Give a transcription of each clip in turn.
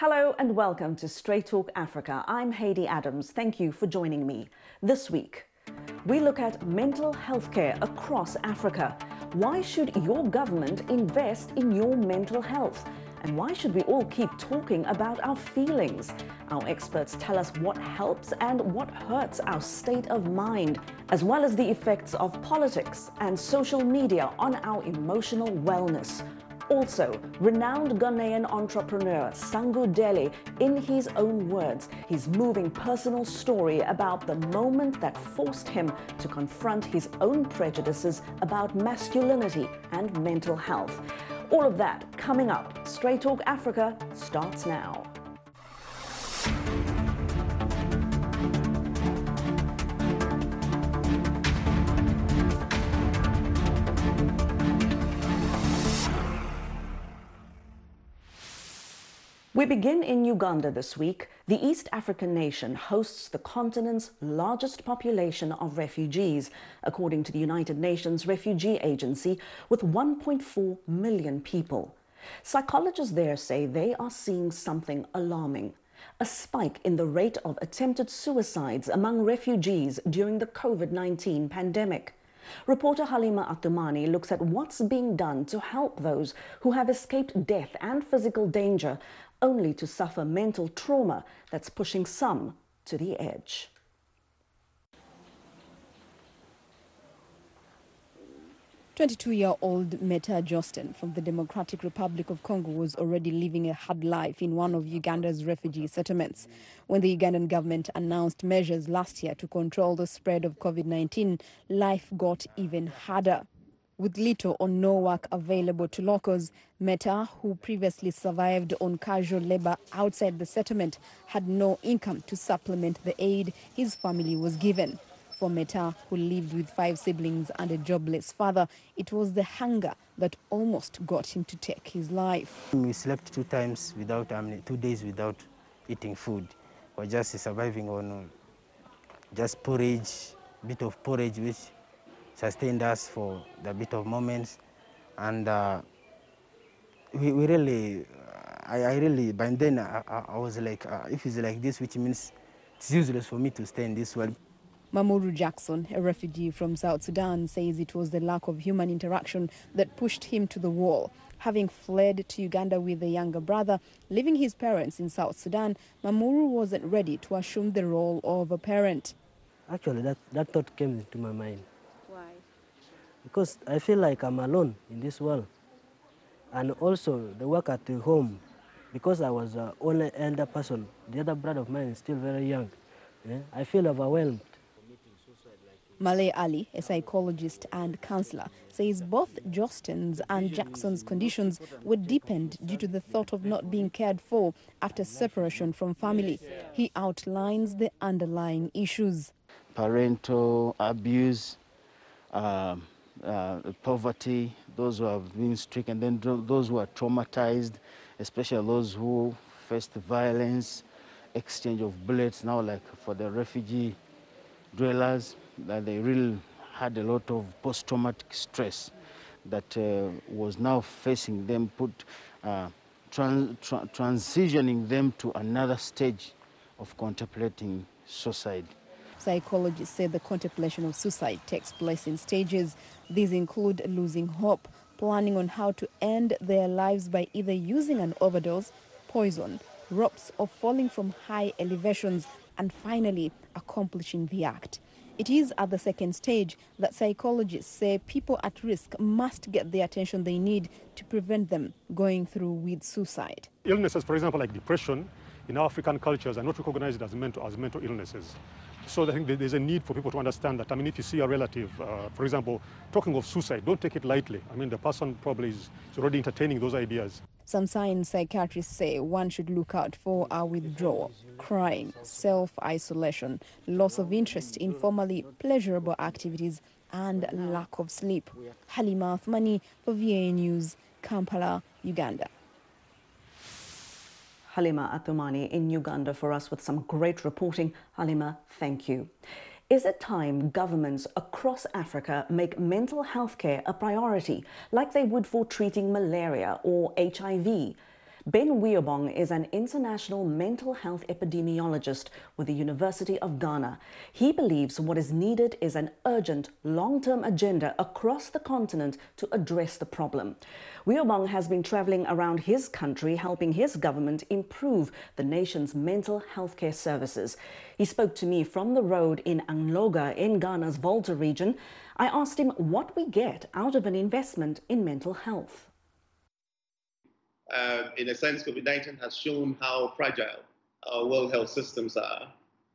Hello and welcome to Straight Talk Africa. I'm Haydee Adams. Thank you for joining me. This week, we look at mental health care across Africa. Why should your government invest in your mental health? And why should we all keep talking about our feelings? Our experts tell us what helps and what hurts our state of mind, as well as the effects of politics and social media on our emotional wellness. Also, renowned Ghanaian entrepreneur Sango Dele, in his own words, his moving personal story about the moment that forced him to confront his own prejudices about masculinity and mental health. All of that coming up. Straight Talk Africa starts now. We begin in Uganda this week. The East African nation hosts the continent's largest population of refugees, according to the United Nations Refugee Agency, with 1.4 million people. Psychologists there say they are seeing something alarming: a spike in the rate of attempted suicides among refugees during the COVID-19 pandemic. Reporter Halima Athumani looks at what's being done to help those who have escaped death and physical danger, only to suffer mental trauma that's pushing some to the edge. "22-year-old Meta Justin from the Democratic Republic of Congo was already living a hard life in one of Uganda's refugee settlements. When the Ugandan government announced measures last year to control the spread of COVID-19, life got even harder. With little or no work available to locals, Meta, who previously survived on casual labor outside the settlement, had no income to supplement the aid his family was given. For Meta, who lived with 5 siblings and a jobless father, it was the hunger that almost got him to take his life. We slept 2 times without 2 days without eating food. We're just surviving on just porridge, bit of porridge, which sustained us for the bit of moments. And we really, I really, by then I was like, if it's like this, which means it's useless for me to stay in this world. Mamoru Jackson, a refugee from South Sudan, says it was the lack of human interaction that pushed him to the wall. Having fled to Uganda with a younger brother, leaving his parents in South Sudan, Mamoru wasn't ready to assume the role of a parent. Actually, that thought came into my mind. Why? Because I feel like I'm alone in this world. And also the work at the home, because I was the only elder person, the other brother of mine is still very young. I feel overwhelmed. Malay Ali, a psychologist and counselor, says both Justin's and Jackson's conditions were deepened due to the thought of not being cared for after separation from family. He outlines the underlying issues: parental abuse, poverty, those who have been stricken, then those who are traumatized, especially those who faced violence, exchange of bullets. Now, like for the refugee dwellers, that they really had a lot of post-traumatic stress that was now facing them, transitioning them to another stage of contemplating suicide. Psychologists say the contemplation of suicide takes place in stages. These include losing hope, planning on how to end their lives by either using an overdose, poison, ropes, or falling from high elevations, and finally accomplishing the act. It is at the second stage that psychologists say people at risk must get the attention they need to prevent them going through with suicide. Illnesses, for example, like depression, in African cultures are not recognized as mental illnesses. So I think there's a need for people to understand that. I mean, if you see a relative, for example, talking of suicide, don't take it lightly. I mean, the person probably is already entertaining those ideas. Some signs psychiatrists say one should look out for are withdrawal, crying, self-isolation, loss of interest in formerly pleasurable activities, and lack of sleep. Halima Athumani for VOA News, Kampala, Uganda. Halima Athumani in Uganda for us with some great reporting. Halima, thank you. Is it time governments across Africa make mental health care a priority, like they would for treating malaria or HIV? Ben Weobong is an international mental health epidemiologist with the University of Ghana. He believes what is needed is an urgent, long-term agenda across the continent to address the problem. Weobong has been traveling around his country helping his government improve the nation's mental health care services. He spoke to me from the road in Angloga in Ghana's Volta region. I asked him what we get out of an investment in mental health. In a sense, COVID-19 has shown how fragile our World Health systems are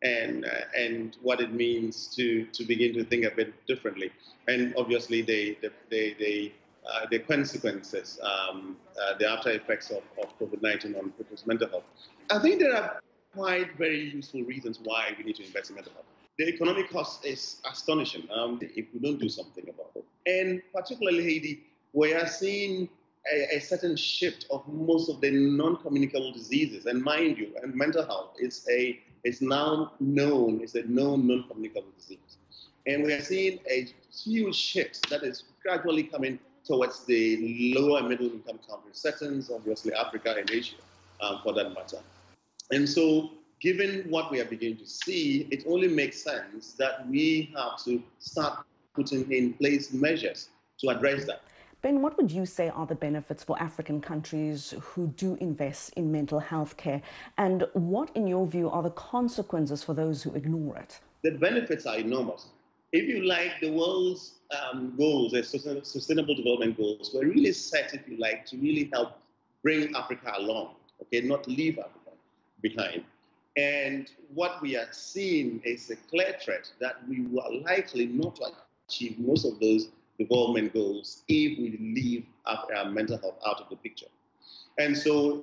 and what it means to begin to think a bit differently. And obviously, the consequences, the after effects of COVID-19 on people's mental health. I think there are quite very useful reasons why we need to invest in mental health. The economic cost is astonishing if we don't do something about it. And particularly, Haiti, we are seeing a certain shift of most of the non-communicable diseases. And mind you, and mental health is now known, it's a known non-communicable disease. And we are seeing a huge shift that is gradually coming towards the lower and middle income countries, settings, obviously Africa and Asia, for that matter. And so, given what we are beginning to see, it only makes sense that we have to start putting in place measures to address that. Ben, what would you say are the benefits for African countries who do invest in mental health care? And what, in your view, are the consequences for those who ignore it? The benefits are enormous. If you like, the world's goals, the sustainable development goals, were really set, if you like, to really help bring Africa along, okay, not leave Africa behind. And what we are seeing is a clear threat that we are likely not to achieve most of those development goals if we leave our mental health out of the picture. And so,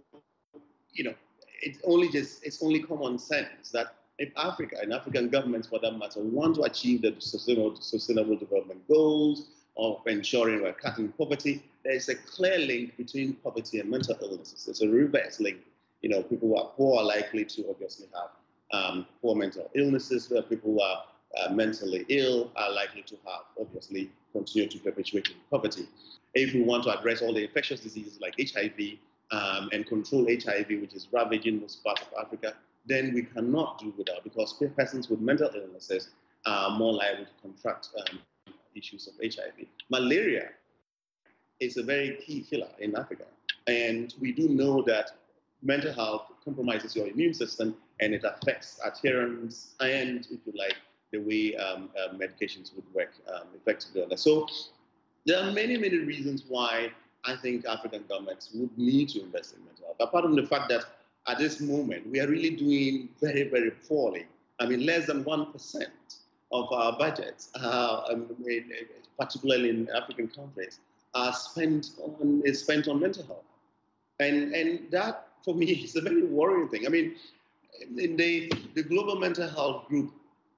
it's only common sense that if Africa and African governments, for that matter, want to achieve the sustainable development goals of ensuring we're cutting poverty, there is a clear link between poverty and mental illnesses. There's a reverse link. People who are poor are likely to obviously have poor mental illnesses, where people who are mentally ill are likely to have, obviously, continue to perpetuate in poverty. If we want to address all the infectious diseases like HIV and control HIV, which is ravaging most parts of Africa, then we cannot do without, because persons with mental illnesses are more liable to contract issues of HIV. Malaria is a very key killer in Africa. And we do know that mental health compromises your immune system and it affects adherence and, if you like, the way medications would work effectively on that. So there are many, many reasons why I think African governments would need to invest in mental health. Apart from the fact that at this moment, we are really doing very, very poorly. I mean, less than 1% of our budgets, particularly in African countries, are spent on mental health. And that, for me, is a very worrying thing. I mean, in the Global Mental Health Group,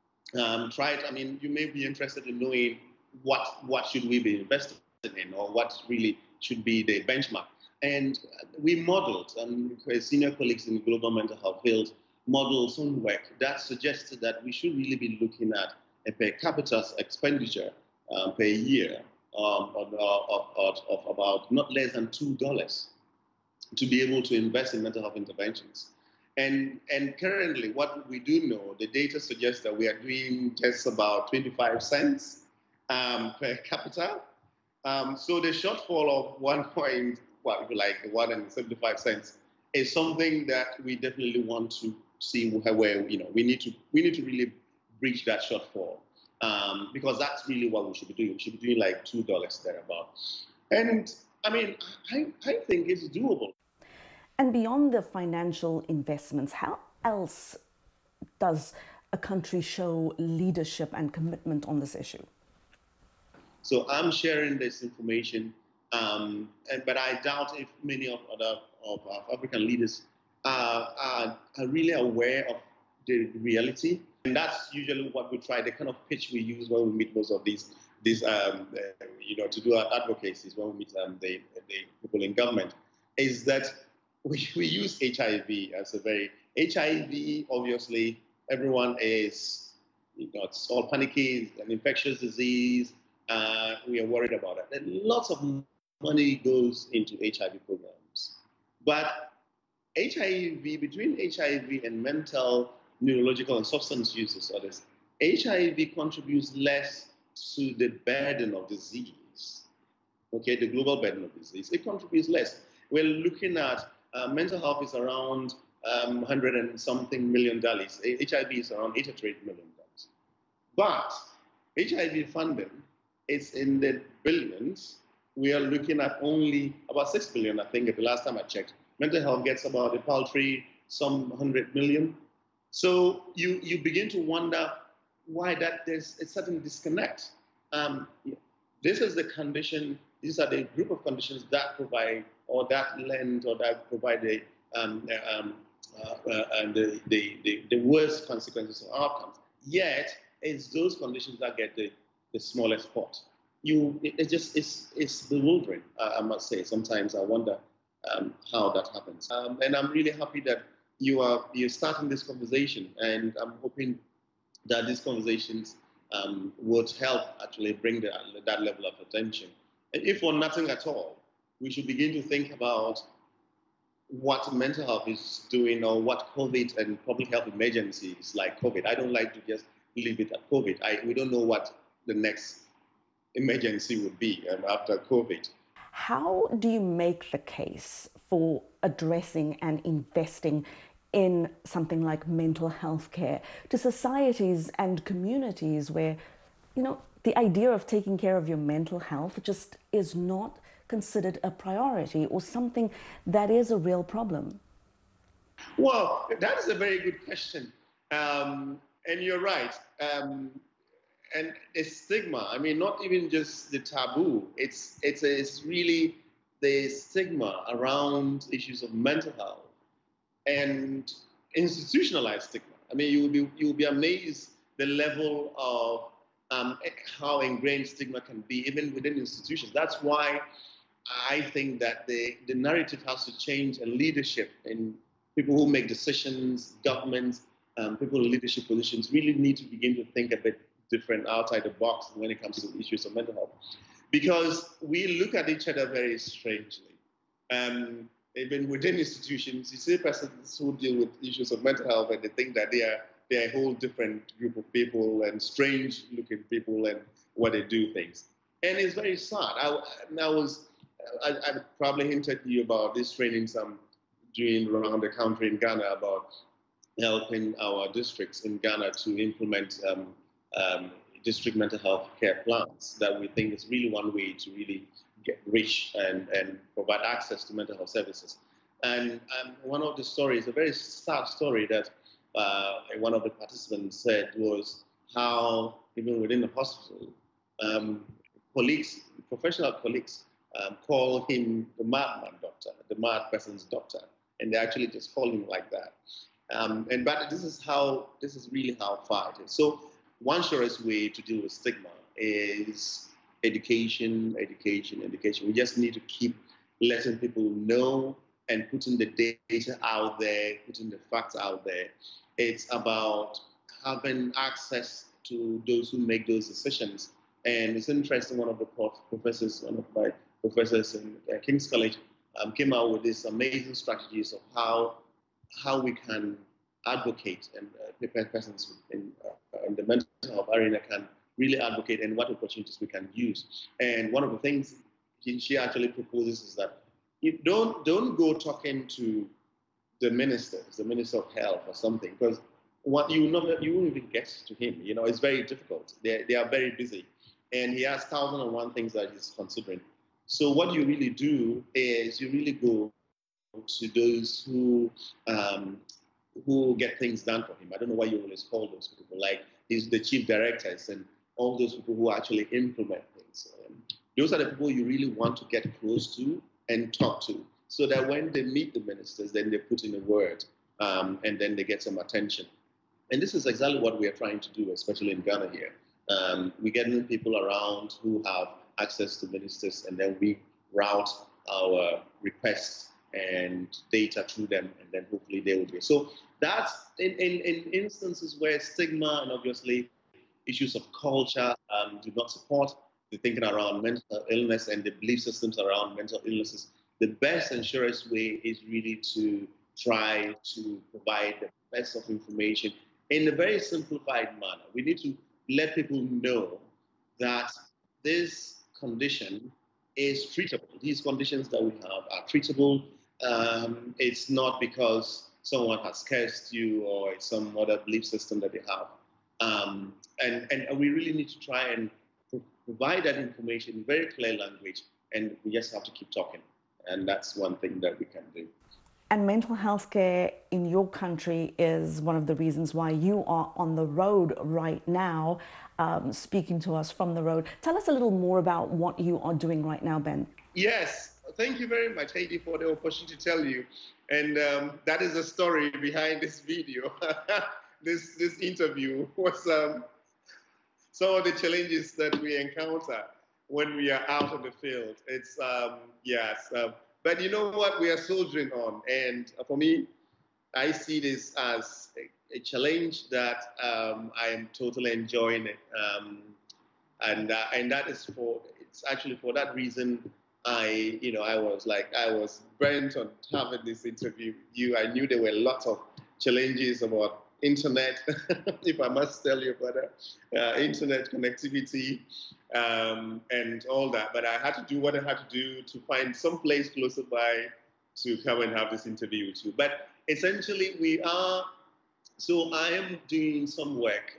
you may be interested in knowing what should we be investing in, or what really should be the benchmark. And we modeled, senior colleagues in the Global Mental Health field modeled some work that suggested that we should really be looking at a per capita expenditure per year of about not less than $2 to be able to invest in mental health interventions. And currently, what we do know, the data suggests that we are doing just about 25 cents per capita. So the shortfall of 1.75 cents is something that we definitely want to see where we need to really breach that shortfall, because that's really what we should be doing. We should be doing like $2 thereabout. And I mean, I think it's doable. And beyond the financial investments, how else does a country show leadership and commitment on this issue? So I'm sharing this information, but I doubt if many of our African leaders are really aware of the reality. And that's usually what we try, the kind of pitch we use when we meet most of these to do our advocacies, when we meet the people in government, is that we use HIV as HIV, obviously, everyone is, it's all panicky, it's an infectious disease, we are worried about it. And lots of money goes into HIV programs. But between HIV and mental, neurological, and substance use disorders, HIV contributes less to the burden of disease, okay, the global burden of disease. It contributes less. We're looking at mental health is around 100 and something million dollars. HIV is around $83 million. But HIV funding is in the billions. We are looking at only about 6 billion, I think, the last time I checked. Mental health gets about a paltry some 100 million. So you begin to wonder why that there's a certain disconnect. This is the condition, these are the group of conditions that provide or that lend or that provide the worst consequences or outcomes. Yet, it's those conditions that get the smallest pot. It's bewildering, I must say. Sometimes I wonder how that happens. And I'm really happy that you're starting this conversation, and I'm hoping that these conversations would help actually bring that level of attention. And if for nothing at all, we should begin to think about what mental health is doing or what COVID and public health emergencies like COVID. I don't like to just leave it at COVID. We don't know what the next emergency would be after COVID. How do you make the case for addressing and investing in something like mental health care to societies and communities where, the idea of taking care of your mental health just is not considered a priority or something that is a real problem? Well, that is a very good question. And you're right. And the stigma, I mean, not even just the taboo, it's really the stigma around issues of mental health and institutionalized stigma. I mean, you'll be amazed the level of how ingrained stigma can be even within institutions. That's why I think that the narrative has to change, and leadership and people who make decisions, governments, people in leadership positions really need to begin to think a bit different outside the box when it comes to issues of mental health. Because we look at each other very strangely. Even within institutions, you see persons who deal with issues of mental health and they think that they're a whole different group of people and strange looking people and what they do things. And it's very sad. I probably hinted to you about this trainings I'm doing around the country in Ghana about helping our districts in Ghana to implement district mental health care plans that we think is really one way to really get rich and provide access to mental health services. And one of the stories, a very sad story that one of the participants said was how even within the hospital, professional colleagues, call him the madman doctor, the mad person's doctor, and they actually just call him like that. But this is really how far it is. So one surest way to deal with stigma is education. We just need to keep letting people know and putting the data out there, putting the facts out there. It's about having access to those who make those decisions. And it's interesting, one of my professors in King's College came out with these amazing strategies of how we can advocate and persons in the mental health arena can really advocate and what opportunities we can use. And one of the things she actually proposes is that you don't go talking to the minister of health or something, because you won't even get to him. It's very difficult. They are very busy, and he has 1,001 things that he's considering. So what you really do is you really go to those who get things done for him. I don't know why you always call those people, like he's the chief directors and all those people who actually implement things. Those are the people you really want to get close to and talk to, so that when they meet the ministers, then they put in a word and then they get some attention. And this is exactly what we are trying to do, especially in Ghana here. We're getting people around who have access to ministers, and then we route our requests and data through them, and then hopefully they will be. So that's in instances where stigma and obviously issues of culture do not support the thinking around mental illness and the belief systems around mental illnesses. The best and surest way is really to try to provide the best of information in a very simplified manner. We need to let people know that this condition is treatable. These conditions that we have are treatable. It's not because someone has cursed you or it's some other belief system that they have. And we really need to try and provide that information in very clear language, and we just have to keep talking. And that's one thing that we can do. And mental health care in your country is one of the reasons why you are on the road right now, speaking to us from the road. Tell us a little more about what you are doing right now, Ben. Yes, thank you very much, Heidi, for the opportunity to tell you. And that is the story behind this video. This interview was some of the challenges that we encounter when we are out in the field. It's, yes. But you know what? We are soldiering on. And for me, I see this as a challenge that I am totally enjoying it. And that is it's actually for that reason I was bent on having this interview with you. I knew there were lots of challenges about internet, if I must tell you about that, internet connectivity and all that. But I had to do what I had to do to find some place closer by to come and have this interview with you. But essentially, I am doing some work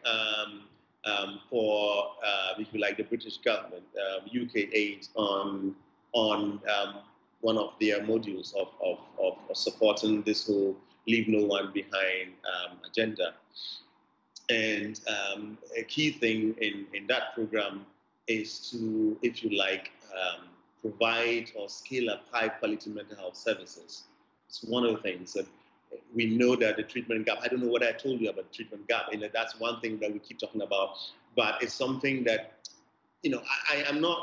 for, if you like, the British government, UK aid on one of their modules of supporting this whole leave no one behind agenda. And a key thing in that program is to, if you like, provide or scale up high quality mental health services. It's one of the things that we know that the treatment gap, I don't know what I told you about the treatment gap, and that's one thing that we keep talking about, but it's something that, I'm not,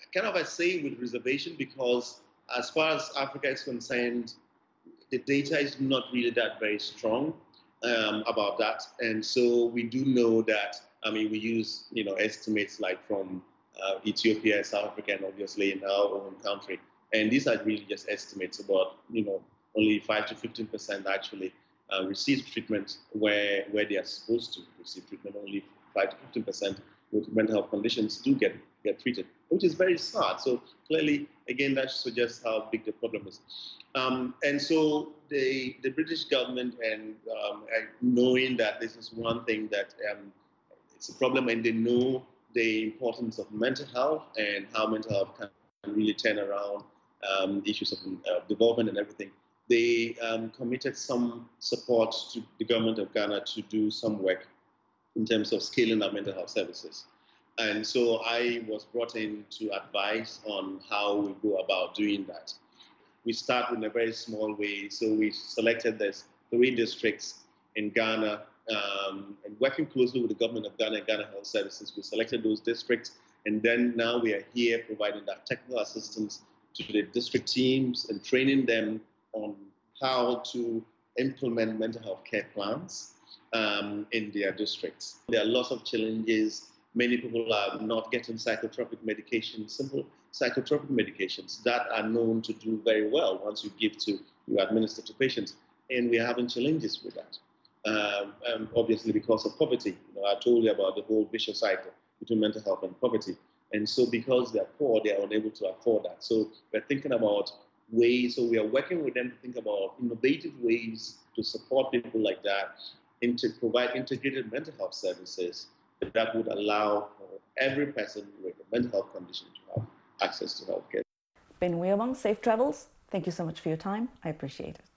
I say with reservation, because as far as Africa is concerned, the data is not really that very strong about that. And so we do know that, we use, estimates like from Ethiopia, South Africa, and obviously in our own country. And these are really just estimates about, only 5 to 15% actually receive treatment where they are supposed to receive treatment. Only 5 to 15% with mental health conditions do get treated, which is very sad. So clearly, again, that suggests how big the problem is. And so the British government, and knowing that this is one thing that it's a problem, and they know the importance of mental health and how mental health can really turn around issues of development and everything, they committed some support to the government of Ghana to do some work in terms of scaling up mental health services. And so I was brought in to advise on how we go about doing that. We start in a very small way. So we selected these 3 districts in Ghana, and working closely with the government of Ghana and Ghana Health Services, we selected those districts. And then now we are here providing that technical assistance to the district teams and training them on how to implement mental health care plans in their districts. There are lots of challenges. Many people are not getting psychotropic medications, simple psychotropic medications that are known to do very well once you administer to patients. And we're having challenges with that. Obviously because of poverty. I told you about the whole vicious cycle between mental health and poverty. And so because they're poor, they are unable to afford that. So we're thinking about ways, so we are working with them to think about innovative ways to support people like that and to provide integrated mental health services that would allow every person with a mental health condition to have access to healthcare. Ben Weobong, safe travels. Thank you so much for your time. I appreciate it.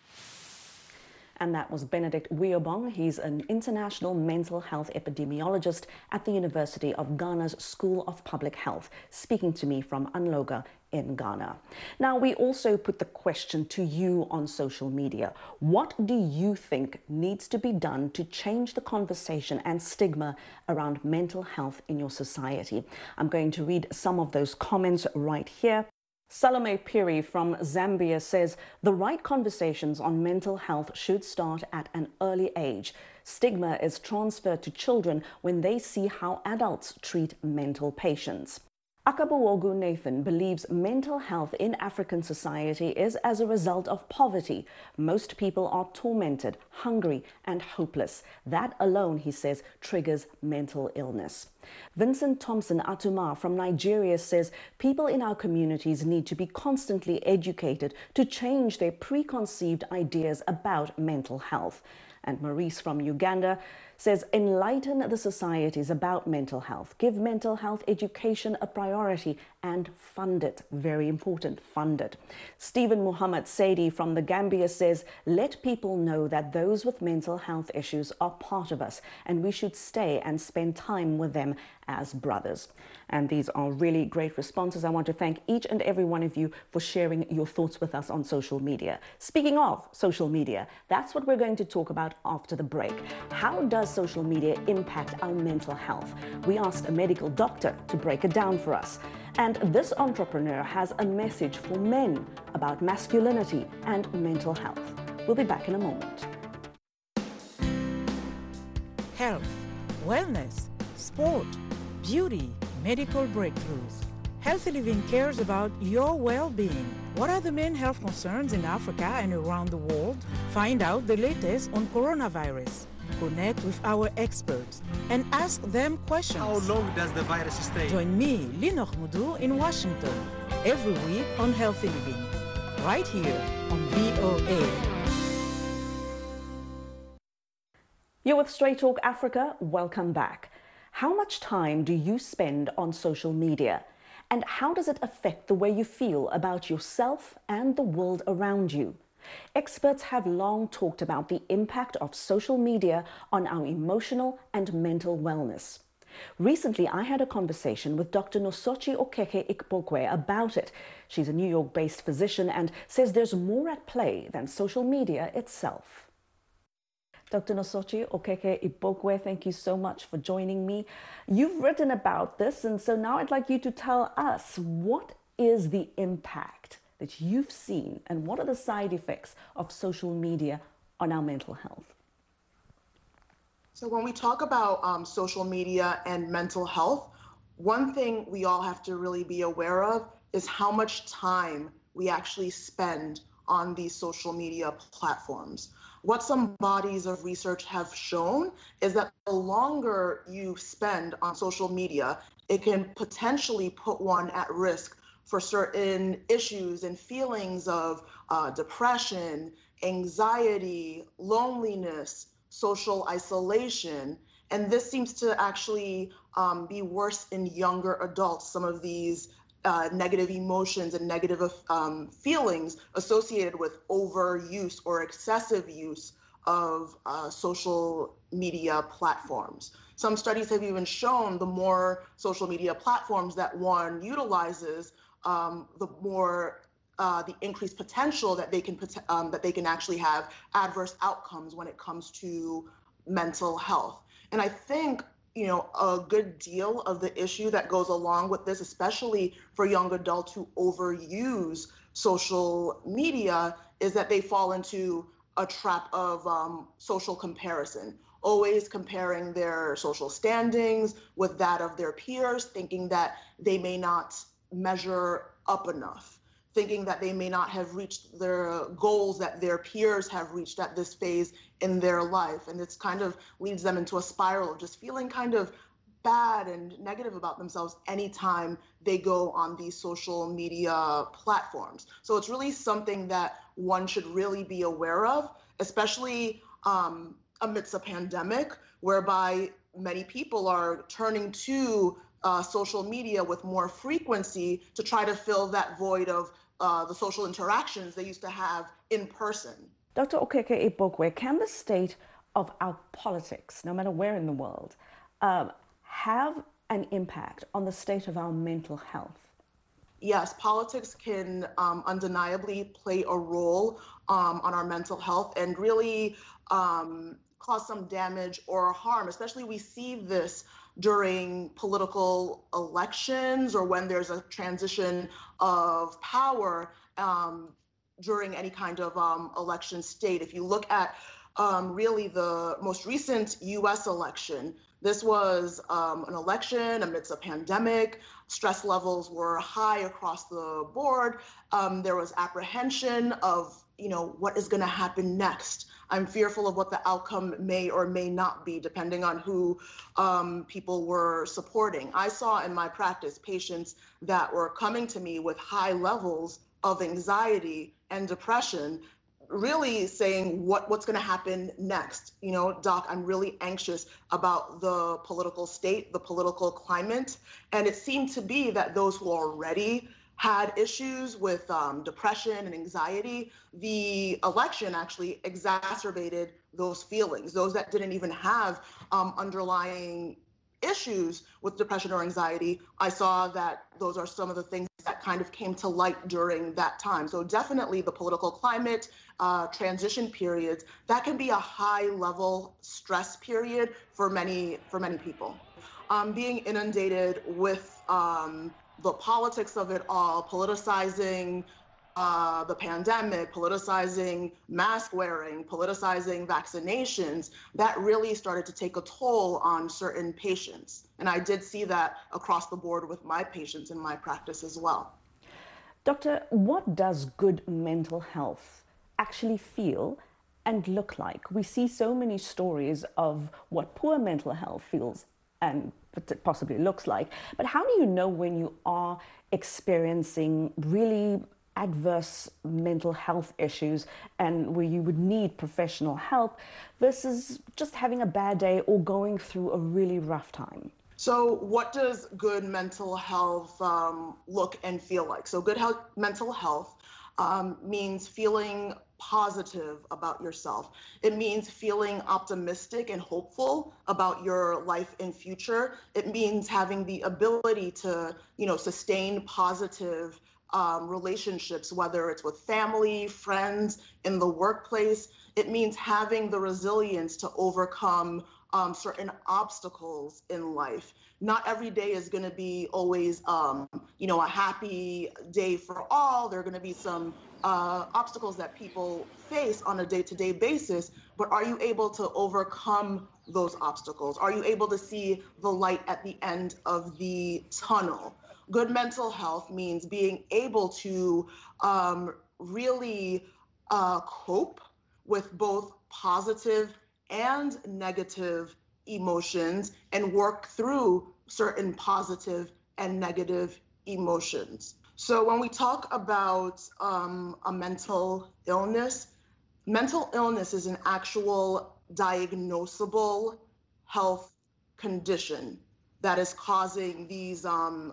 And that was Benedict Weobong. He's an international mental health epidemiologist at the University of Ghana's School of Public Health, speaking to me from Anloga in Ghana. Now, we also put the question to you on social media. What do you think needs to be done to change the conversation and stigma around mental health in your society? I'm going to read some of those comments right here. Salome Piri from Zambia says the right conversations on mental health should start at an early age. Stigma is transferred to children when they see how adults treat mental patients. Akabuogu Nathan believes mental health in African society is as a result of poverty. Most people are tormented, hungry, and hopeless. That alone, he says, triggers mental illness. Vincent Thompson Atuma from Nigeria says people in our communities need to be constantly educated to change their preconceived ideas about mental health. And Maurice from Uganda says enlighten the societies about mental health, give mental health education a priority and fund it. Very important, fund it. Stephen Muhammad Saidi from the Gambia says let people know that those with mental health issues are part of us and we should stay and spend time with them as brothers. And these are really great responses. I want to thank each and every one of you for sharing your thoughts with us on social media. Speaking of social media, that's what we're going to talk about after the break. How does social media impact our mental health? We asked a medical doctor to break it down for us. And this entrepreneur has a message for men about masculinity and mental health. We'll be back in a moment. Health, wellness, sport, beauty, medical breakthroughs. Healthy Living cares about your well-being. What are the main health concerns in Africa and around the world? Find out the latest on coronavirus. Connect with our experts and ask them questions. How long does the virus stay? Join me, Lino Khmudu, in Washington, every week on Healthy Living, right here on VOA. You're with Straight Talk Africa. Welcome back. How much time do you spend on social media? And how does it affect the way you feel about yourself and the world around you? Experts have long talked about the impact of social media on our emotional and mental wellness. Recently, I had a conversation with Dr. Nosochi Okeke Ikpokwe about it. She's a New York-based physician and says there's more at play than social media itself. Dr. Nosochi Okeke Ikpokwe, thank you so much for joining me. You've written about this, and so now I'd like you to tell us what is the impact that you've seen and what are the side effects of social media on our mental health? So when we talk about social media and mental health, one thing we all have to really be aware of is how much time we actually spend on these social media platforms. What some bodies of research have shown is that the longer you spend on social media, it can potentially put one at risk for certain issues and feelings of depression, anxiety, loneliness, social isolation. And this seems to actually be worse in younger adults, some of these negative emotions and negative feelings associated with overuse or excessive use of social media platforms. Some studies have even shown the more social media platforms that one utilizes, the more the increased potential that they can actually have adverse outcomes when it comes to mental health. And I think a good deal of the issue that goes along with this, especially for young adults who overuse social media, is that they fall into a trap of social comparison, always comparing their social standings with that of their peers, thinking that they may not measure up enough, thinking that they may not have reached their goals that their peers have reached at this phase in their life. And it's kind of leads them into a spiral of just feeling kind of bad and negative about themselves anytime they go on these social media platforms. So it's really something that one should really be aware of, especially amidst a pandemic, whereby many people are turning to social media with more frequency to try to fill that void of the social interactions they used to have in person. Dr. Okeke Ikpokwe, can the state of our politics, no matter where in the world, have an impact on the state of our mental health? Yes, politics can undeniably play a role on our mental health and really cause some damage or harm. Especially we see this during political elections or when there's a transition of power during any kind of election state. If you look at really the most recent US election. This was an election amidst a pandemic. Stress levels were high across the board. There was apprehension of, what is going to happen next. I'm fearful of what the outcome may or may not be, depending on who people were supporting. I saw in my practice patients that were coming to me with high levels of anxiety and depression, really saying what's going to happen next. Doc, I'm really anxious about the political state, the political climate. And it seemed to be that those who already had issues with depression and anxiety, the election actually exacerbated those feelings. Those that didn't even have underlying issues with depression or anxiety, I saw that those are some of the things that kind of came to light during that time. So definitely the political climate, transition periods, that can be a high level stress period for many people. Being inundated with the politics of it all, politicizing the pandemic, politicizing mask wearing, politicizing vaccinations, that really started to take a toll on certain patients. And I did see that across the board with my patients in my practice as well. Doctor, what does good mental health actually feel and look like? We see so many stories of what poor mental health feels and possibly looks like, but how do you know when you are experiencing really adverse mental health issues and where you would need professional help versus just having a bad day or going through a really rough time? So what does good mental health look and feel like? So good mental health means feeling positive about yourself. It means feeling optimistic and hopeful about your life and future. It means having the ability to, sustain positive relationships, whether it's with family, friends, in the workplace. It means having the resilience to overcome certain obstacles in life. Not every day is going to be always, a happy day for all. There are going to be some obstacles that people face on a day-to-day basis, but are you able to overcome those obstacles? Are you able to see the light at the end of the tunnel? Good mental health means being able to really cope with both positive and negative emotions and work through certain positive and negative emotions. So when we talk about a mental illness is an actual diagnosable health condition that is causing these,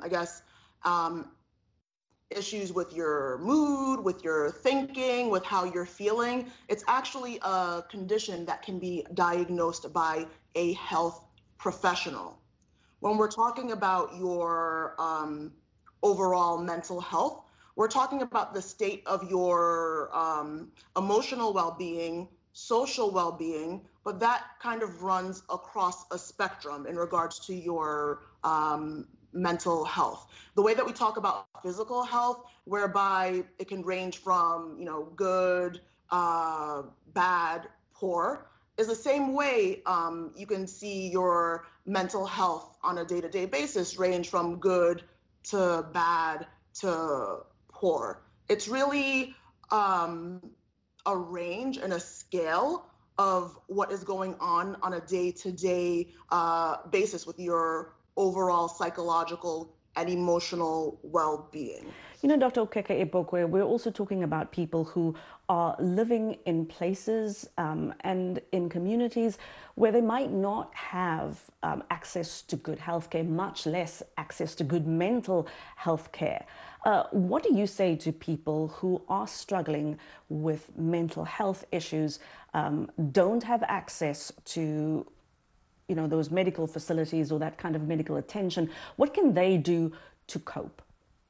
issues with your mood, with your thinking, with how you're feeling. It's actually a condition that can be diagnosed by a health professional. When we're talking about your overall mental health, we're talking about the state of your emotional well-being, social well-being, but that kind of runs across a spectrum in regards to your mental health. The way that we talk about physical health, whereby it can range from, good, bad, poor, is the same way you can see your mental health on a day-to-day basis range from good to bad to poor. It's really a range and a scale of what is going on a day-to-day basis with your overall psychological and emotional well-being. Dr. Okeke-Ibokwe, we're also talking about people who are living in places and in communities where they might not have access to good healthcare, much less access to good mental health care. What do you say to people who are struggling with mental health issues, don't have access to those medical facilities or that kind of medical attention? What can they do to cope?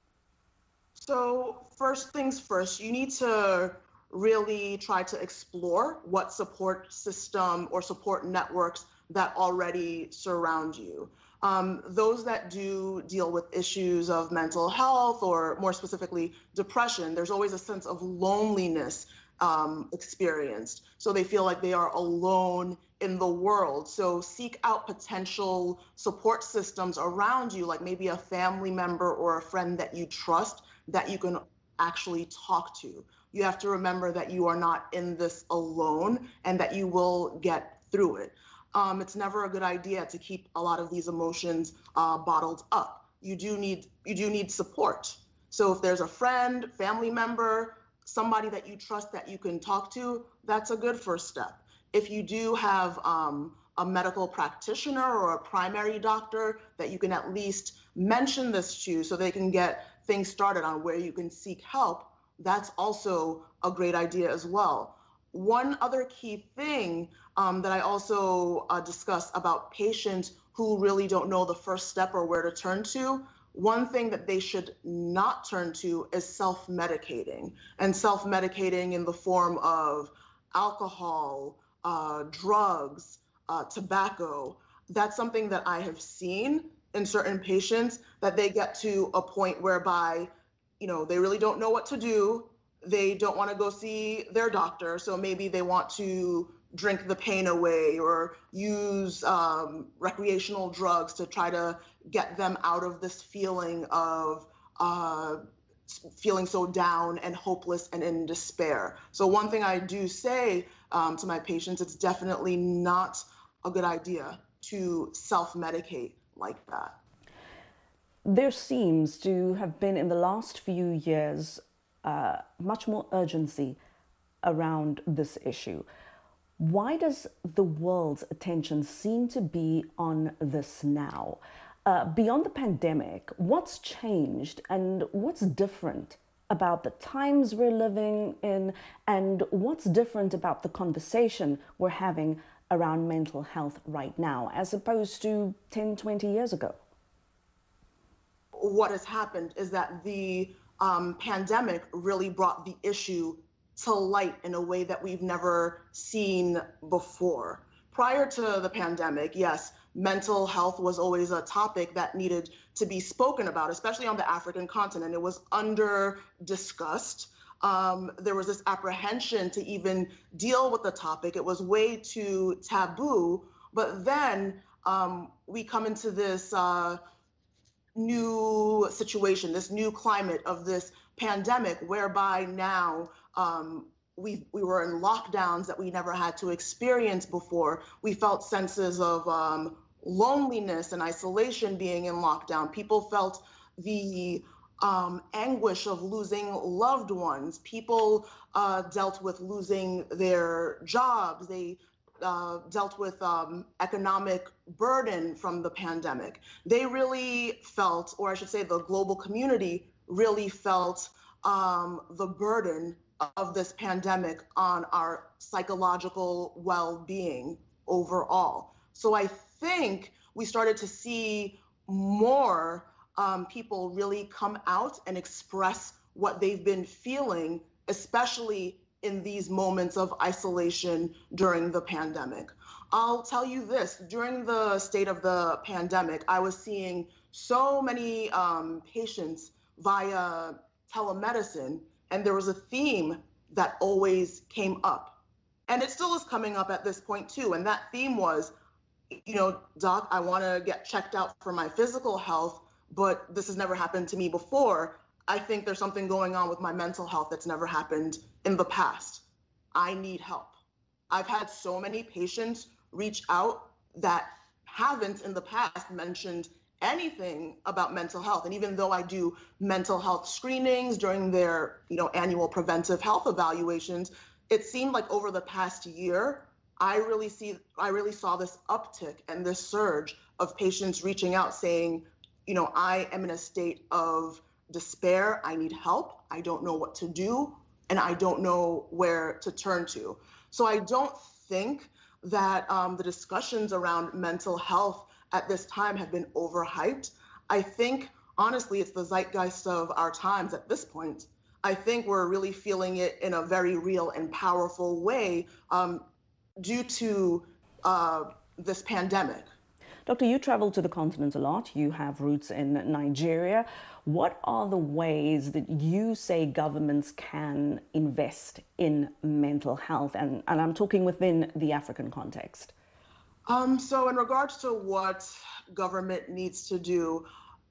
So first things first, you need to really try to explore what support system or support networks that already surround you. Those that do deal with issues of mental health or more specifically depression, there's always a sense of loneliness experienced. So they feel like they are alone in the world. So seek out potential support systems around you, like maybe a family member or a friend that you trust that you can actually talk to. You have to remember that you are not in this alone and that you will get through it. It's never a good idea to keep a lot of these emotions bottled up. You do need support. So if there's a friend, family member, somebody that you trust that you can talk to, that's a good first step. If you do have a medical practitioner or a primary doctor that you can at least mention this to so they can get things started on where you can seek help, that's also a great idea as well. One other key thing that I also discuss about patients who really don't know the first step or where to turn to, one thing that they should not turn to is self-medicating, and self-medicating in the form of alcohol, drugs, tobacco. That's something that I have seen in certain patients, that they get to a point whereby, they really don't know what to do. They don't want to go see their doctor. So maybe they want to drink the pain away or use recreational drugs to try to get them out of this feeling of feeling so down and hopeless and in despair. So one thing I do say to my patients, it's definitely not a good idea to self-medicate like that. There seems to have been in the last few years much more urgency around this issue. Why does the world's attention seem to be on this now? Beyond the pandemic, what's changed and what's different about the times we're living in, and what's different about the conversation we're having around mental health right now as opposed to 10, 20 years ago? What has happened is that the pandemic really brought the issue to light in a way that we've never seen before. Prior to the pandemic, yes, mental health was always a topic that needed to be spoken about, especially on the African continent. It was under-discussed. There was this apprehension to even deal with the topic. It was way too taboo. But then we come into this new situation, this new climate of this pandemic, whereby now we were in lockdowns that we never had to experience before. We felt senses of loneliness and isolation being in lockdown. People felt the anguish of losing loved ones. People dealt with losing their jobs. They dealt with economic burden from the pandemic. They really felt, or I should say the global community really felt the burden of this pandemic on our psychological well-being overall. So I think we started to see more people really come out and express what they've been feeling, especially in these moments of isolation during the pandemic. I'll tell you this, during the state of the pandemic, I was seeing so many patients via telemedicine, and there was a theme that always came up. And it still is coming up at this point too. And that theme was, doc, I want to get checked out for my physical health, but this has never happened to me before. I think there's something going on with my mental health that's never happened in the past. I need help. I've had so many patients reach out that haven't in the past mentioned anything about mental health. And even though I do mental health screenings during their, annual preventive health evaluations, it seemed like over the past year, I really saw this uptick and this surge of patients reaching out saying, I am in a state of despair. I need help. I don't know what to do, and I don't know where to turn to. So I don't think that the discussions around mental health at this time have been overhyped. I think, honestly, it's the zeitgeist of our times at this point. I think we're really feeling it in a very real and powerful way due to this pandemic. Doctor, you travel to the continent a lot. You have roots in Nigeria. What are the ways that you say governments can invest in mental health? And I'm talking within the African context. So in regards to what government needs to do,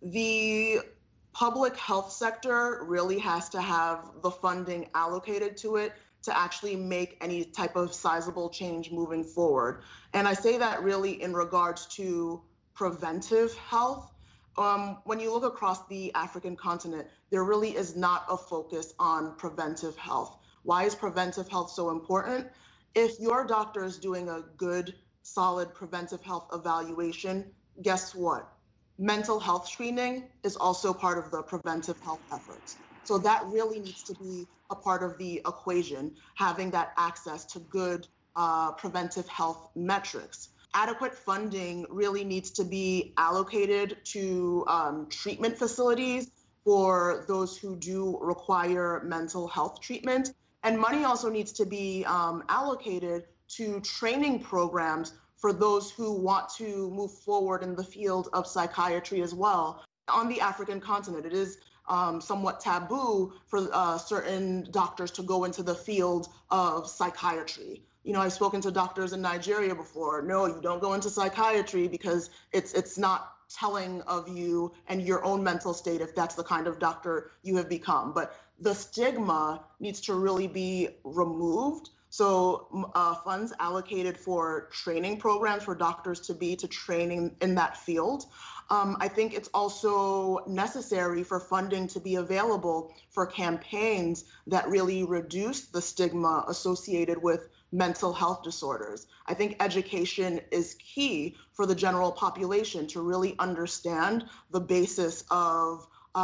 the public health sector really has to have the funding allocated to it to actually make any type of sizable change moving forward. And I say that really in regards to preventive health. When you look across the African continent, there really is not a focus on preventive health. Why is preventive health so important? If your doctor is doing a good, solid preventive health evaluation, guess what? Mental health screening is also part of the preventive health efforts. So that really needs to be a part of the equation, having that access to good preventive health metrics. Adequate funding really needs to be allocated to treatment facilities for those who do require mental health treatment. And money also needs to be allocated to training programs for those who want to move forward in the field of psychiatry as well. On the African continent, it is somewhat taboo for certain doctors to go into the field of psychiatry. You know, I've spoken to doctors in Nigeria before. No, you don't go into psychiatry because it's not telling of you and your own mental state if that's the kind of doctor you have become. But the stigma needs to really be removed. So funds allocated for training programs for doctors to training in that field. I think it's also necessary for funding to be available for campaigns that really reduce the stigma associated with mental health disorders. I think education is key for the general population to really understand the basis of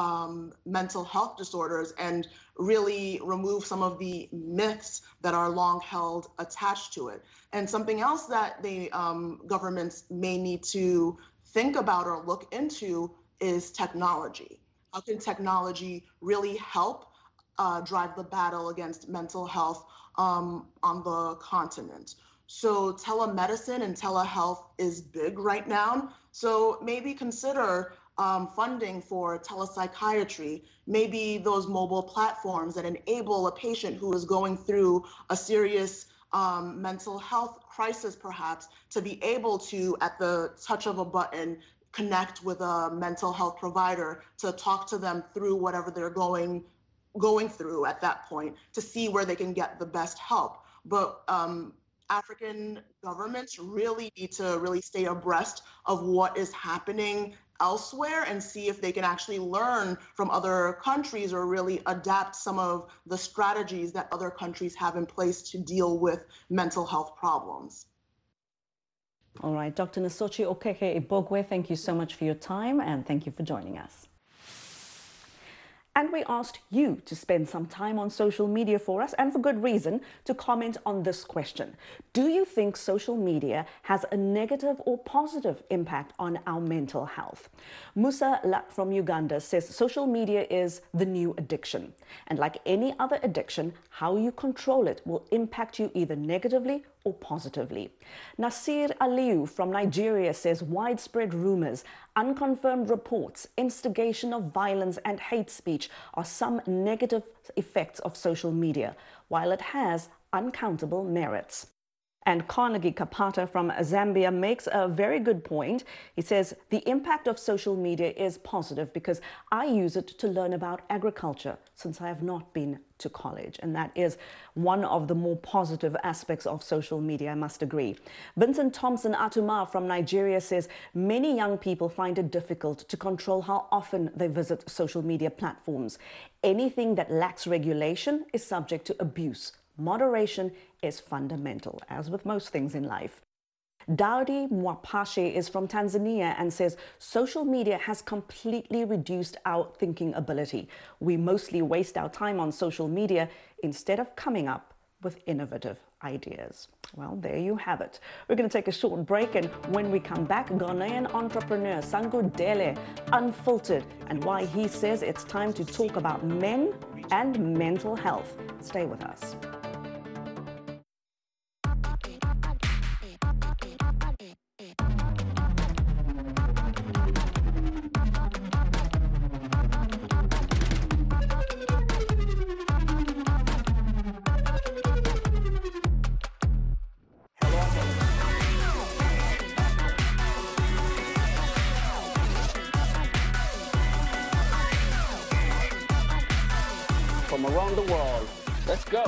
mental health disorders and really remove some of the myths that are long held attached to it. And something else that the governments may need to think about or look into is technology. How can technology really help drive the battle against mental health on the continent? So telemedicine and telehealth is big right now. So maybe consider funding for telepsychiatry, maybe those mobile platforms that enable a patient who is going through a serious mental health crisis, perhaps, to be able to, at the touch of a button, connect with a mental health provider to talk to them through whatever they're going through at that point to see where they can get the best help. But African governments really need to really stay abreast of what is happening elsewhere and see if they can actually learn from other countries or really adapt some of the strategies that other countries have in place to deal with mental health problems. All right, Dr. Nsochi Okeke-Ibogwe, thank you so much for your time and thank you for joining us. And we asked you to spend some time on social media for us, and for good reason, to comment on this question. Do you think social media has a negative or positive impact on our mental health? Musa Lak from Uganda says social media is the new addiction. And like any other addiction, how you control it will impact you either negatively or positively. Nasir Aliu from Nigeria says widespread rumors, unconfirmed reports, instigation of violence and hate speech are some negative effects of social media, while it has uncountable merits. And Carnegie Kapata from Zambia makes a very good point. He says, the impact of social media is positive because I use it to learn about agriculture since I have not been to college. And that is one of the more positive aspects of social media, I must agree. Vincent Thompson Atuma from Nigeria says, many young people find it difficult to control how often they visit social media platforms. Anything that lacks regulation is subject to abuse. Moderation is fundamental, as with most things in life. Daudi Mwapashe is from Tanzania and says, social media has completely reduced our thinking ability. We mostly waste our time on social media instead of coming up with innovative ideas. Well, there you have it. We're going to take a short break, and when we come back, Ghanaian entrepreneur Sango Dele unfiltered and why he says it's time to talk about men and mental health. Stay with us. around the world. Let's go.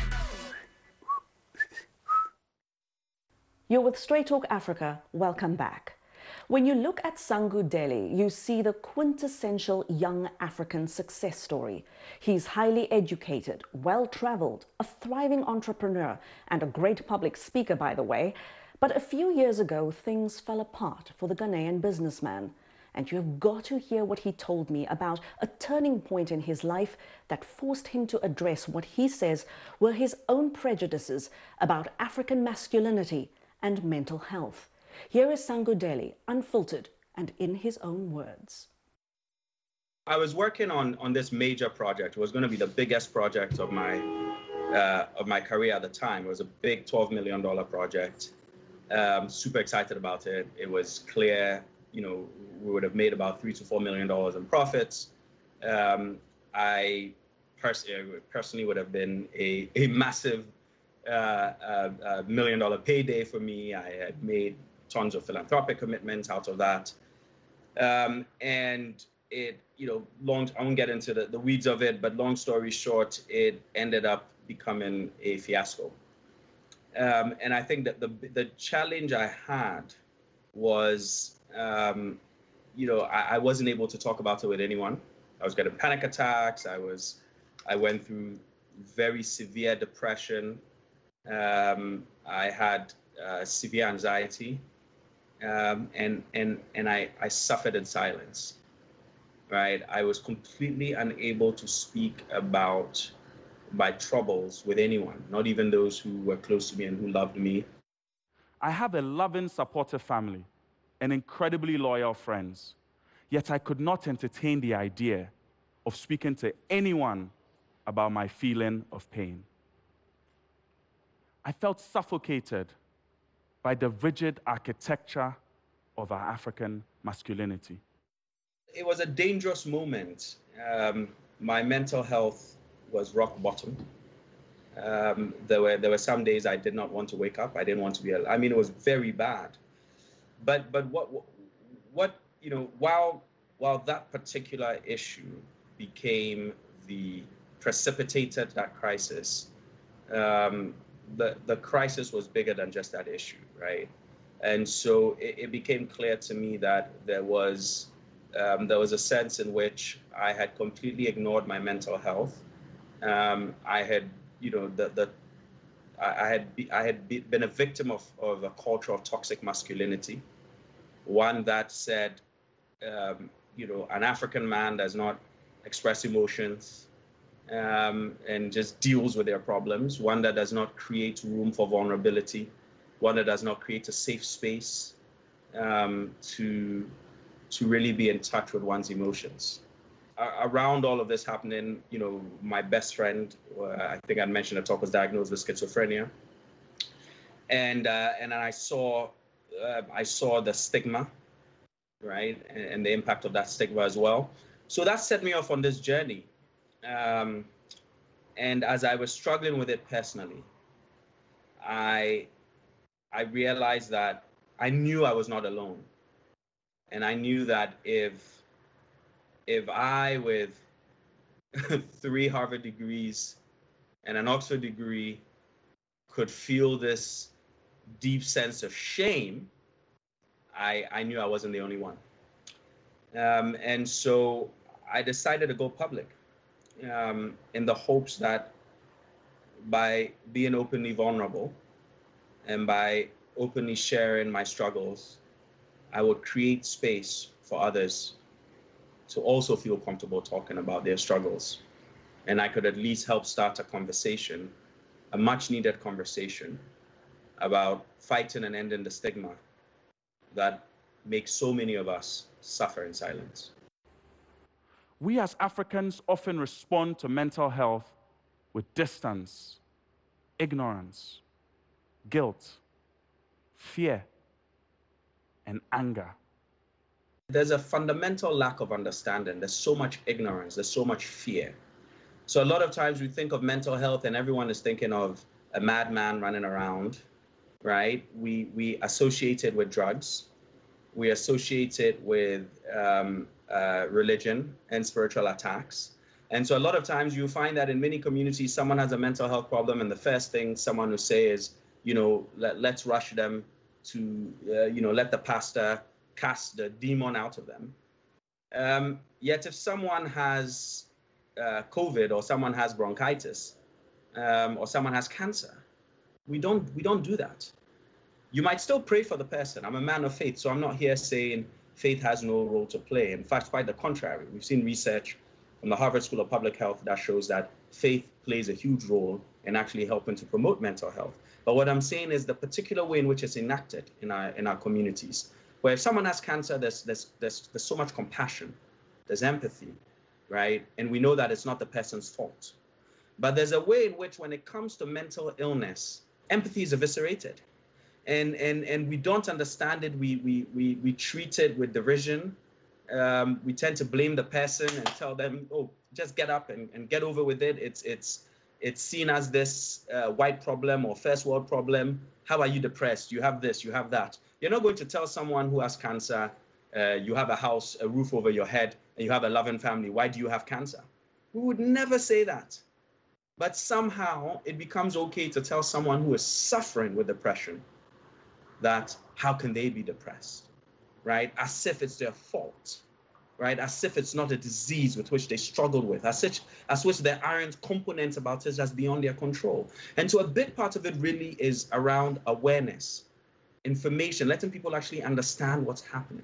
You're with Straight Talk Africa. Welcome back. When you look at Sangu Deli, you see the quintessential young African success story. He's highly educated, well-traveled, a thriving entrepreneur, and a great public speaker, by the way. But a few years ago, things fell apart for the Ghanaian businessman. And you have got to hear what he told me about a turning point in his life that forced him to address what he says were his own prejudices about African masculinity and mental health. Here is Sangu Deli, unfiltered and in his own words. I was working on this major project. It was going to be the biggest project of my career at the time. It was a big $12 million project. Super excited about it. It was clear, you know, we would have made about $3 to $4 million in profits. I personally would have been a massive $1 million payday for me. I had made tons of philanthropic commitments out of that. And it, you know, I won't get into the weeds of it, but long story short, it ended up becoming a fiasco. And I think that the challenge I had was, you know, I wasn't able to talk about it with anyone. I was getting panic attacks. I went through very severe depression. I had severe anxiety, and I suffered in silence, right? I was completely unable to speak about my troubles with anyone, not even those who were close to me and who loved me. I have a loving, supportive family and incredibly loyal friends, yet I could not entertain the idea of speaking to anyone about my feeling of pain. I felt suffocated by the rigid architecture of our African masculinity. It was a dangerous moment. My mental health was rock bottom. There were some days I did not want to wake up. I didn't want to be alive. I mean, it was very bad. But what you know, while that particular issue precipitated that crisis, the crisis was bigger than just that issue, right? And so it became clear to me that there was a sense in which I had completely ignored my mental health. I had, you know, I had been a victim of a culture of toxic masculinity, one that said, you know, an African man does not express emotions and just deals with their problems, one that does not create room for vulnerability, one that does not create a safe space to really be in touch with one's emotions. Around all of this happening, you know, my best friend, I think I mentioned at talk, was diagnosed with schizophrenia, and I saw the stigma, right, and the impact of that stigma as well. So that set me off on this journey, and as I was struggling with it personally, I realized that I knew I was not alone, and I knew that if I, with 3 Harvard degrees and an Oxford degree, could feel this deep sense of shame, I knew I wasn't the only one. And so I decided to go public in the hopes that by being openly vulnerable and by openly sharing my struggles, I would create space for others to also feel comfortable talking about their struggles. And I could at least help start a conversation, a much needed conversation about fighting and ending the stigma that makes so many of us suffer in silence. We as Africans often respond to mental health with distance, ignorance, guilt, fear, and anger. There's a fundamental lack of understanding. There's so much ignorance. There's so much fear. So a lot of times we think of mental health and everyone is thinking of a madman running around, right? We associate it with drugs. We associate it with religion and spiritual attacks. And so a lot of times you find that in many communities, someone has a mental health problem, and the first thing someone will say is, let's rush them to, let the pastor cast the demon out of them. Yet if someone has COVID, or someone has bronchitis, or someone has cancer, we don't do that. You might still pray for the person. I'm a man of faith, so I'm not here saying faith has no role to play. In fact, quite the contrary. We've seen research from the Harvard School of Public Health that shows that faith plays a huge role in actually helping to promote mental health. But what I'm saying is the particular way in which it's enacted in our communities, where if someone has cancer, there's so much compassion, there's empathy, right? And we know that it's not the person's fault. But there's a way in which, when it comes to mental illness, empathy is eviscerated. And we don't understand it. We treat it with derision. We tend to blame the person and tell them, oh, just get up and get over with it. It's seen as this white problem or first world problem. How are you depressed? You have this, you have that. You're not going to tell someone who has cancer, you have a house, a roof over your head, and you have a loving family, why do you have cancer? We would never say that. But somehow it becomes okay to tell someone who is suffering with depression that how can they be depressed, right? As if it's their fault, right? As if it's not a disease with which they struggled with, as which there aren't components about it that's beyond their control. And so a big part of it really is around awareness, information, letting people actually understand what's happening.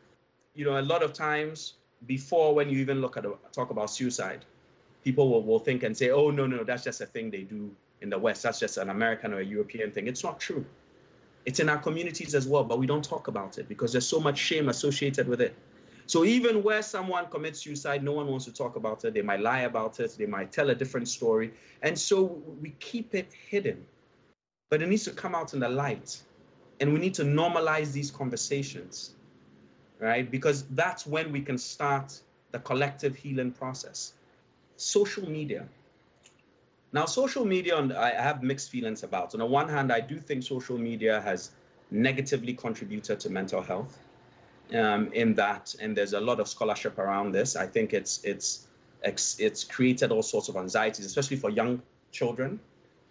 A lot of times before, when you even talk about suicide, people will think and say, oh, no, that's just a thing they do in the West. That's just an American or a European thing. It's not true. It's in our communities as well, but we don't talk about it because there's so much shame associated with it. So even where someone commits suicide, no one wants to talk about it. They might lie about it. They might tell a different story. And so we keep it hidden. But it needs to come out in the light. And we need to normalize these conversations, right? Because that's when we can start the collective healing process. Social media. Now, social media, I have mixed feelings about. On the one hand, I do think social media has negatively contributed to mental health in that, and there's a lot of scholarship around this. I think it's created all sorts of anxieties, especially for young children.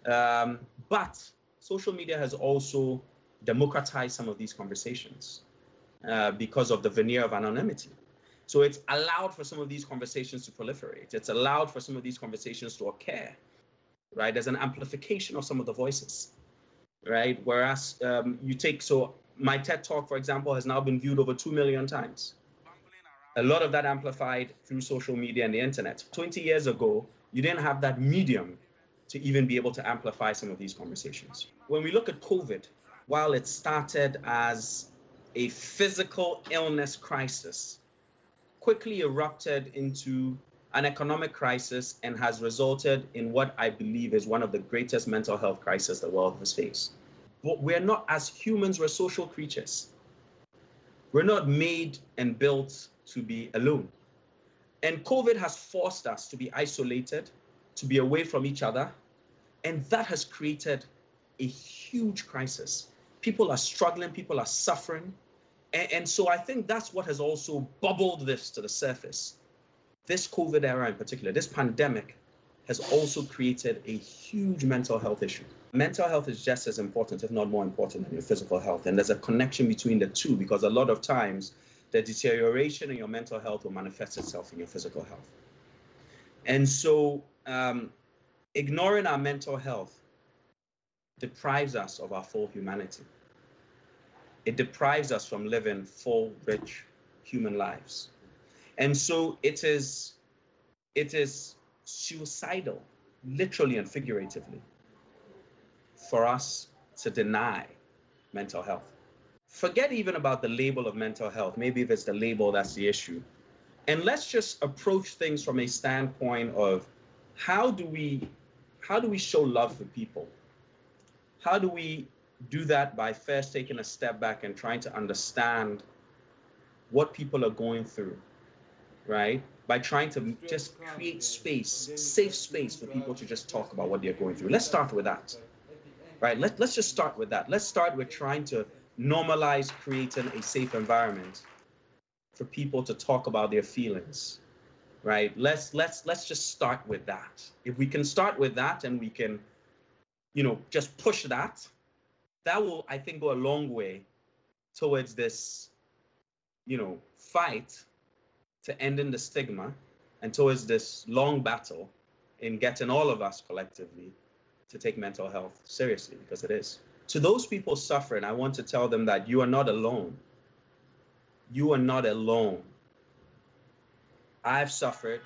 But social media has also democratized some of these conversations because of the veneer of anonymity. So it's allowed for some of these conversations to proliferate. It's allowed for some of these conversations to occur. Right, there's an amplification of some of the voices, right? Whereas so my TED Talk, for example, has now been viewed over 2 million times. A lot of that amplified through social media and the internet. 20 years ago, you didn't have that medium to even be able to amplify some of these conversations. When we look at COVID, while it started as a physical illness crisis, quickly erupted into an economic crisis and has resulted in what I believe is one of the greatest mental health crises the world has faced. But we're not, as humans, we're social creatures. We're not made and built to be alone. And COVID has forced us to be isolated, to be away from each other, and that has created a huge crisis. People are struggling, people are suffering, and so I think that's what has also bubbled this to the surface. This COVID era in particular, this pandemic, has also created a huge mental health issue. Mental health is just as important, if not more important, than your physical health. And there's a connection between the two, because a lot of times the deterioration in your mental health will manifest itself in your physical health. And so ignoring our mental health deprives us of our full humanity. It deprives us from living full, rich human lives. And so it is suicidal, literally and figuratively, for us to deny mental health. Forget even about the label of mental health. Maybe if it's the label, that's the issue. And let's just approach things from a standpoint of how do we show love for people? How do we do that by first taking a step back and trying to understand what people are going through? Right? By trying to just create space, safe space for people to just talk about what they're going through. Let's start with that, right? Let's just start with that. Let's start with trying to normalize creating a safe environment for people to talk about their feelings, right? Let's just start with that. If we can start with that and we can, just push that, that will, I think, go a long way towards this, fight to ending the stigma and towards this long battle in getting all of us collectively to take mental health seriously, because it is. To those people suffering, I want to tell them that you are not alone. You are not alone. I've suffered.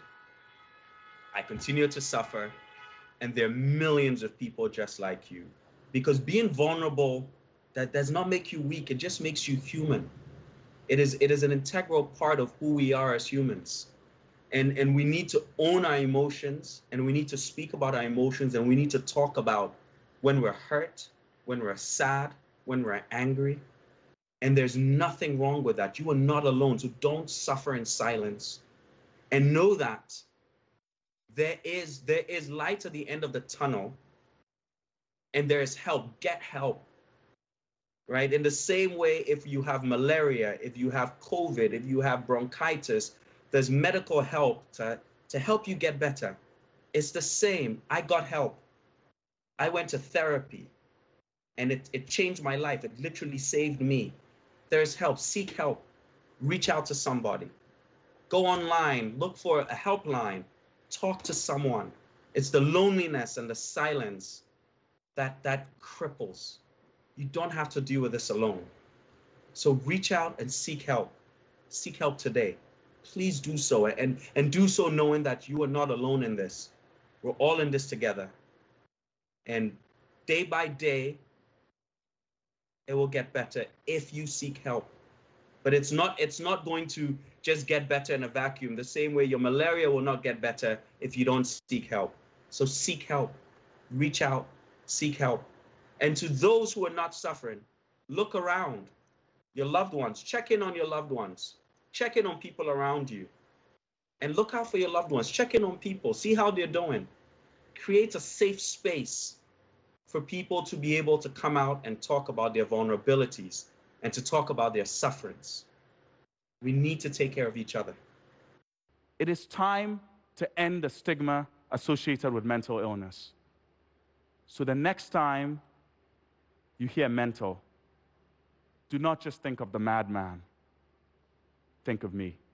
I continue to suffer. And there are millions of people just like you. Because being vulnerable, that does not make you weak. It just makes you human. It is an integral part of who we are as humans. And we need to own our emotions, and we need to speak about our emotions, and we need to talk about when we're hurt, when we're sad, when we're angry. And there's nothing wrong with that. You are not alone. So don't suffer in silence. And know that there is light at the end of the tunnel, and there is help. Get help. Right? In the same way, if you have malaria, if you have COVID, if you have bronchitis, there's medical help to help you get better. It's the same. I got help. I went to therapy, and it changed my life. It literally saved me. There's help. Seek help. Reach out to somebody. Go online. Look for a helpline. Talk to someone. It's the loneliness and the silence that cripples. You don't have to deal with this alone. So reach out and seek help. Seek help today. Please do so, and do so knowing that you are not alone in this. We're all in this together. And day by day, it will get better if you seek help. But it's not going to just get better in a vacuum. The same way your malaria will not get better if you don't seek help. So seek help. Reach out. Seek help. And to those who are not suffering, look around. Your loved ones. Check in on your loved ones. Check in on people around you. And look out for your loved ones. Check in on people. See how they're doing. Create a safe space for people to be able to come out and talk about their vulnerabilities and to talk about their sufferings. We need to take care of each other. It is time to end the stigma associated with mental illness. So the next time you hear mental, do not just think of the madman. Think of me.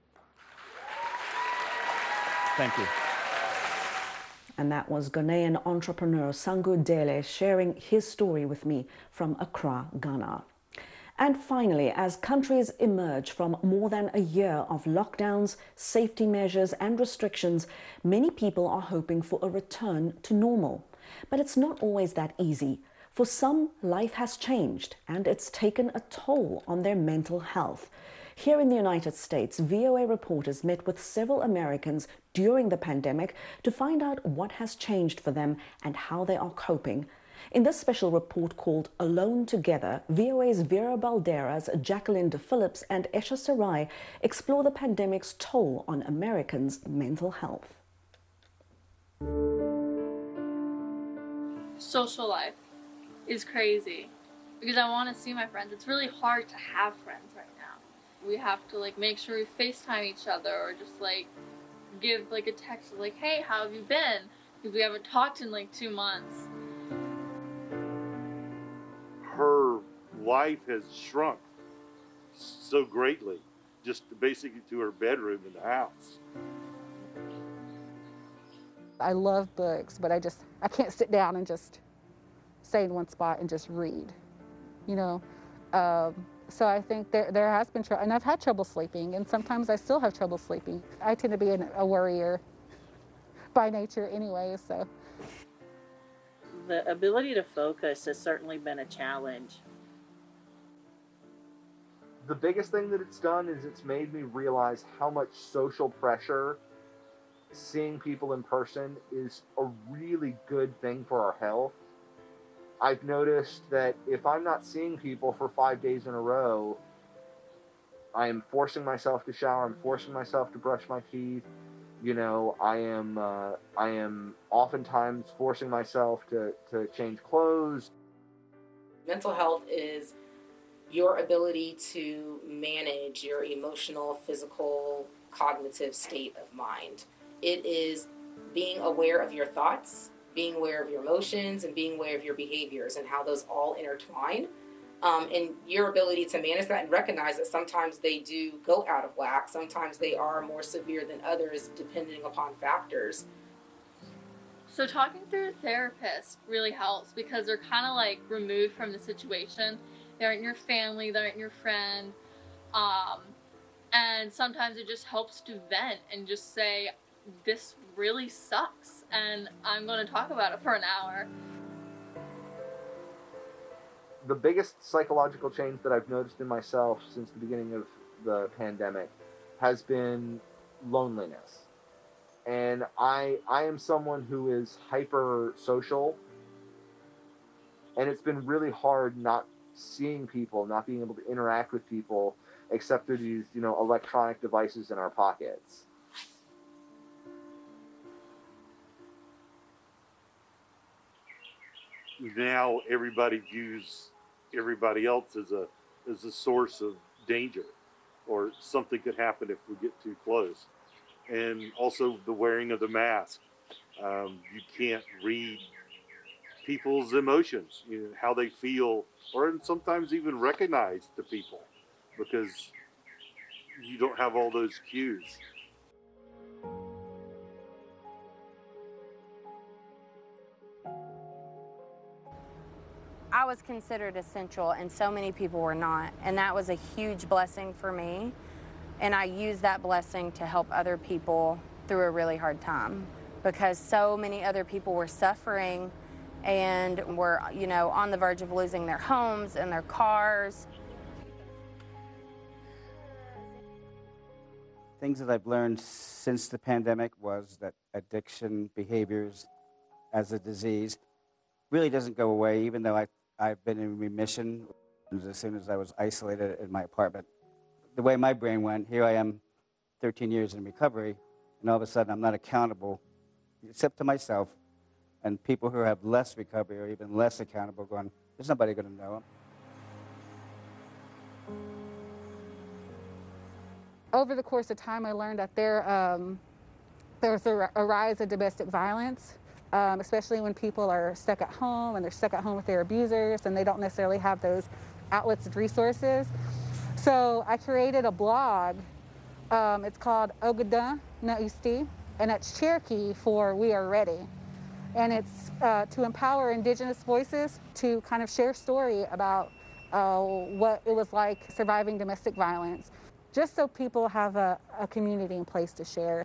Thank you. And that was Ghanaian entrepreneur Sango Dele sharing his story with me from Accra, Ghana. And finally, as countries emerge from more than a year of lockdowns, safety measures and restrictions, many people are hoping for a return to normal. But it's not always that easy. For some, life has changed and it's taken a toll on their mental health. Here in the United States, VOA reporters met with several Americans during the pandemic to find out what has changed for them and how they are coping. In this special report called Alone Together, VOA's Vera Balderas, Jacqueline de Phillips and Esha Sarai explore the pandemic's toll on Americans' mental health. Social life is crazy because I want to see my friends. It's really hard to have friends right now. We have to make sure we FaceTime each other or just give a text of hey, how have you been? Because we haven't talked in 2 months. Her life has shrunk so greatly, just basically to her bedroom in the house. I love books, but I can't sit down and just stay in one spot and just read, So I think there has been trouble, and I've had trouble sleeping, and sometimes I still have trouble sleeping. I tend to be a worrier by nature anyway, so. The ability to focus has certainly been a challenge. The biggest thing that it's done is it's made me realize how much social pressure seeing people in person is a really good thing for our health. I've noticed that if I'm not seeing people for 5 days in a row, I am forcing myself to shower, I'm forcing myself to brush my teeth. I am oftentimes forcing myself to change clothes. Mental health is your ability to manage your emotional, physical, cognitive state of mind. It is being aware of your thoughts, being aware of your emotions, and being aware of your behaviors and how those all intertwine. And your ability to manage that and recognize that sometimes they do go out of whack. Sometimes they are more severe than others depending upon factors. So talking through a therapist really helps because they're kind of like removed from the situation. They aren't your family, they aren't your friend. And sometimes it just helps to vent and just say, this really sucks and I'm going to talk about it for an hour. The biggest psychological change that I've noticed in myself since the beginning of the pandemic has been loneliness. And I am someone who is hyper social, and it's been really hard not seeing people, not being able to interact with people except through these, electronic devices in our pockets. Now everybody views everybody else as a source of danger, or something could happen if we get too close. And also the wearing of the mask. You can't read people's emotions, how they feel, or sometimes even recognize the people because you don't have all those cues. I was considered essential and so many people were not, and that was a huge blessing for me, and I used that blessing to help other people through a really hard time because so many other people were suffering and were, on the verge of losing their homes and their cars. Things that I've learned since the pandemic was that addiction behaviors as a disease really doesn't go away, even though I've been in remission as soon as I was isolated in my apartment. The way my brain went, here I am 13 years in recovery, and all of a sudden I'm not accountable except to myself, and people who have less recovery or even less accountable going, there's nobody going to know them. Over the course of time, I learned that there's a rise of domestic violence, especially when people are stuck at home and they're stuck at home with their abusers and they don't necessarily have those outlets of resources. So I created a blog. It's called Ogaden Na Isti, and it's Cherokee for We Are Ready. And it's to empower Indigenous voices to kind of share story about what it was like surviving domestic violence, just so people have a community in place to share.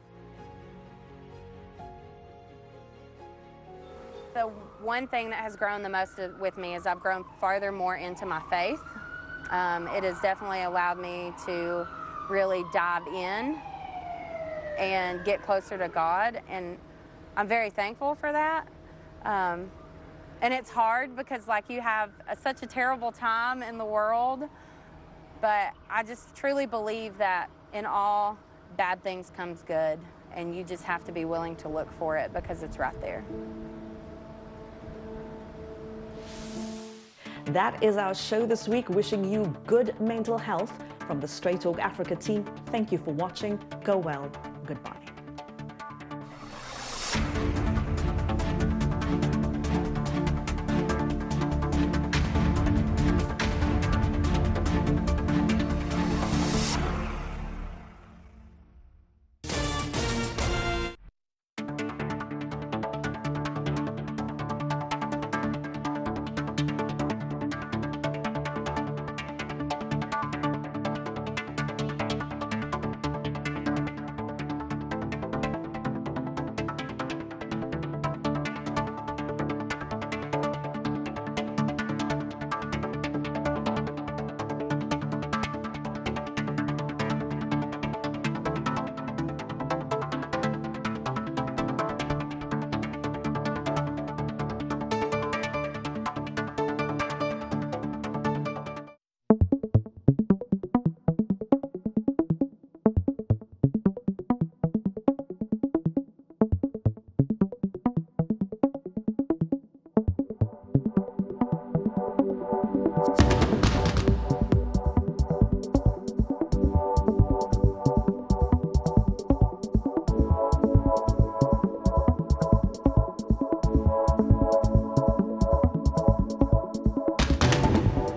The one thing that has grown the most with me is I've grown farther more into my faith. It has definitely allowed me to really dive in and get closer to God, and I'm very thankful for that. And it's hard because you have such a terrible time in the world, but I just truly believe that in all bad things comes good, and you just have to be willing to look for it because it's right there. That is our show this week, wishing you good mental health from the Straight Talk Africa team. Thank you for watching. Go well. Goodbye.